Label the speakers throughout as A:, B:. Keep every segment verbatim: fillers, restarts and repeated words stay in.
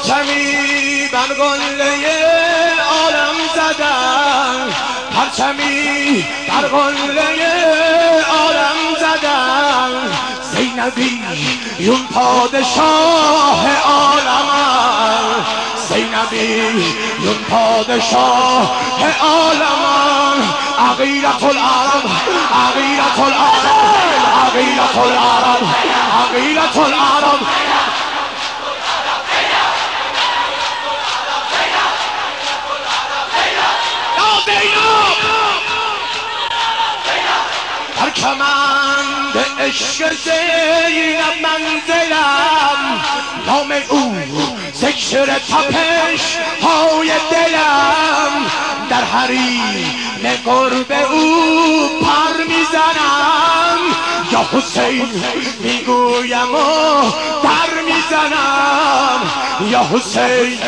A: پرچمی بر قله عالم زدن، پرچمی بر قله عالم زدن. زینبی یون پادشاه عالم، زینبی یون پادشاه عالم. عقیلة العرب، عقیلة العرب، عقیلة العرب، عقیلة العرب. در کمند عشق زینب منزلم، نام او ذکر تپش های دلم. در حریم قرب او پر میزنم، یا حسین میگویم و در میزنم، یا حسین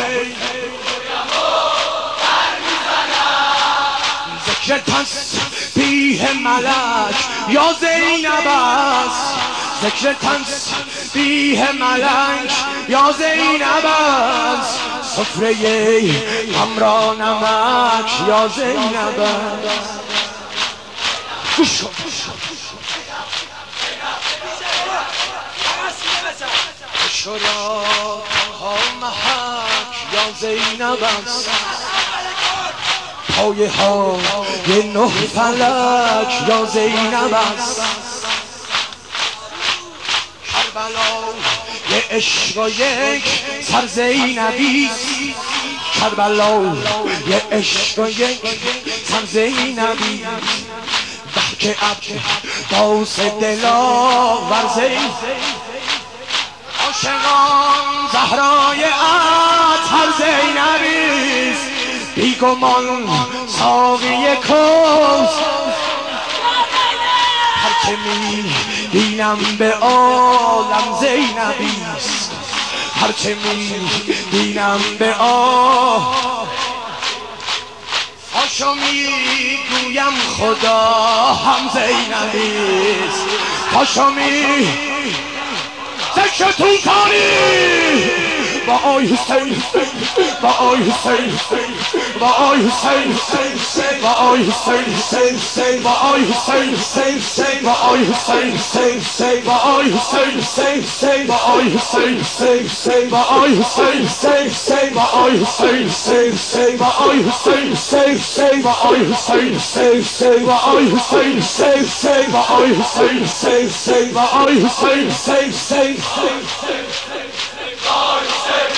A: ذکر تسبیح ملک یا زینب است، ذکر تسبیح ملک یا زینب است. سفره غم را نمک یا زینب است. گوش کن شورا ها محک یا زینب است. پایه ها یه نه فلک یا زینب است. کربلا یه عشق و یک سر زینبی است، کربلا یه عشق و یک سر زینبی. بحک عباس دلاور زینب، عاشقان زهرای اطهر زینبی است. بیگمان ساقی کوثر، هر که می بینم به عالم زینبی است، هر که می بینم به عالم. پاشو میگویم خدا هم زینبی است، پاشو می ذکر توفانی با آی حسین، با آی حسین، با آی حسین، با آی حسین، با آی حسین، با آی حسین، با آی حسین، با آی حسین، با آی حسین، با آی حسین، با آی حسین، با آی حسین، با آی حسین، با آی حسین، با آی حسین.